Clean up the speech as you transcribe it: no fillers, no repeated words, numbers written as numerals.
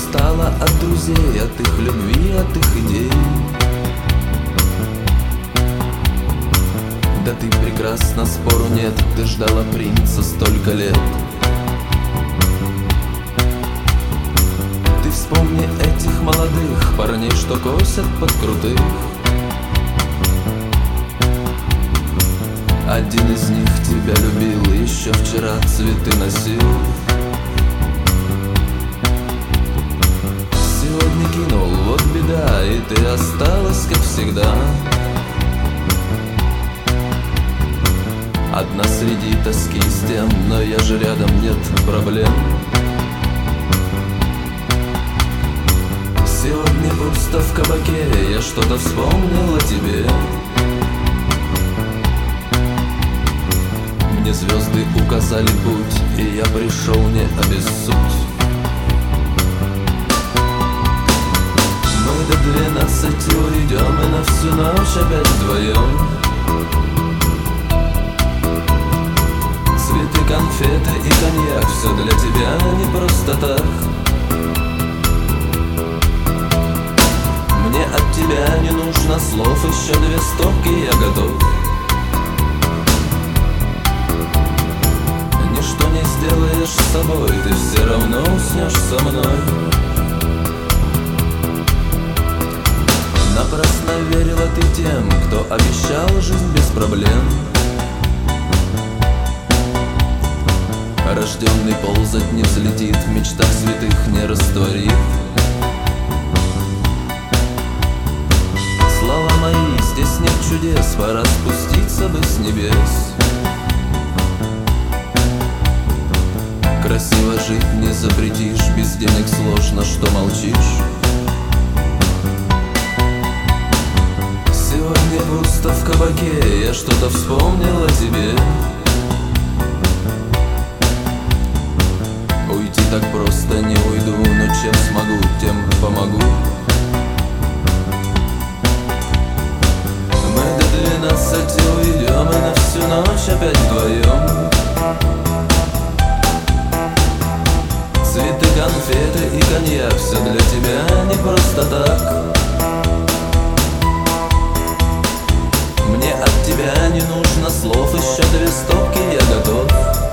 устала от друзей, от их любви, от их идей. Да ты прекрасна, спору нет, ты ждала принца столько лет. Ты вспомни этих молодых парней, что косят под крутых. Один из них тебя любил, еще вчера цветы носил. Сегодня кинул, вот беда, и ты осталась, как всегда, одна среди тоски с тем, но я же рядом, нет проблем. Сегодня пусто в кабаке, я что-то вспомнил о тебе. Мне звезды указали путь, и я пришел не обессудь. Мы до 12 уйдем, и на всю ночь опять вдвоем. Цветы, конфеты и коньяк, все для тебя не просто так. Мне от тебя не нужно слов, еще 2 стопки, я готов. Ничто не сделаешь с собой, ты все равно уснешь со мной. Напрасно верила ты тем, кто обещал жизнь без проблем. Рожденный ползать не взлетит, в мечтах святых не растворит. Слова мои, здесь нет чудес, пора спуститься бы с небес. Красиво жить не запретишь, без денег сложно, что молчишь. Сегодня пусто в кабаке, я что-то вспомнил о тебе. Уйти так просто не уйду, но чем смогу, тем помогу. Мы до 12 уйдем, и на всю ночь опять вдвоем. Цветы, конфеты и коньяк, все для тебя не просто так. Мне от тебя не нужно слов, еще 2 стопки, я готов.